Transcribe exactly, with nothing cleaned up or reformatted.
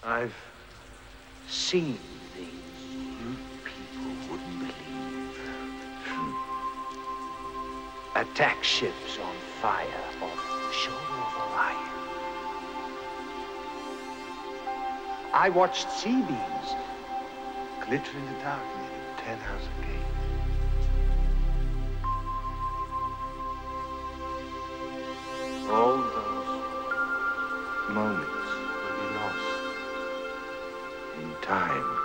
I've seen things you people wouldn't believe. Attack ships on fire off the shoulder of Orion. I watched C-beams glitter in the dark near the Ten House Gate. All those moments will be lost in time.